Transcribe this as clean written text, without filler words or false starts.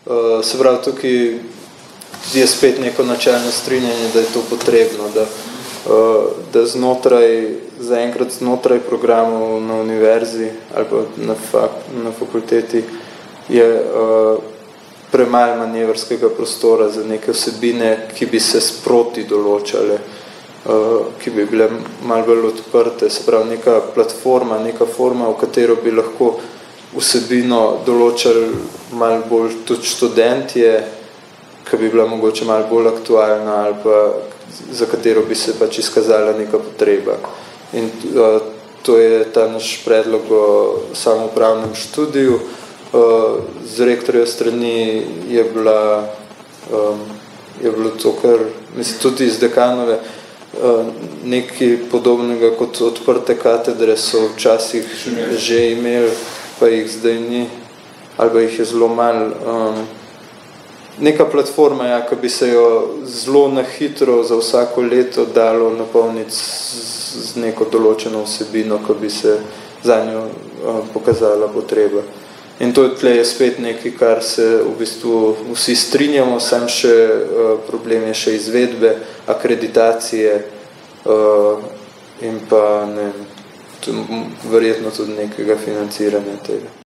Se pravi, tukaj je spet neko načelno strinjanje, da je to potrebno, da zaenkrat znotraj programov na univerzi ali pa na fakulteti je premalo manevrskega prostora za neke vsebine, ki bi se sproti določale, ki bi bile malo bolj odprte, se pravi neka platforma, neka forma, v katero bi lahko vsebino določali malo bolj tudi študentje, ki bi bila mogoče malo bolj aktualna ali pa za katero bi se pač izkazala neka potreba. In to je ta naš predlog o samoupravnem študiju. Z rektorjev strani je bilo to, kar, mislim, tudi iz dekanove, nekaj podobnega kot odprte katedre so včasih že imeli, pa jih zdaj ni, ali pa jih je zelo malo. Neka platforma, ja, ki bi se jo zelo na hitro za vsako leto dalo napolniti z neko določeno vsebino, ki bi se za njo pokazala potreba. In to je spet nekaj, kar se v bistvu vsi strinjamo, sam še problem je še izvedbe, akreditacije in pa verjetno tudi nekega financiranja tega.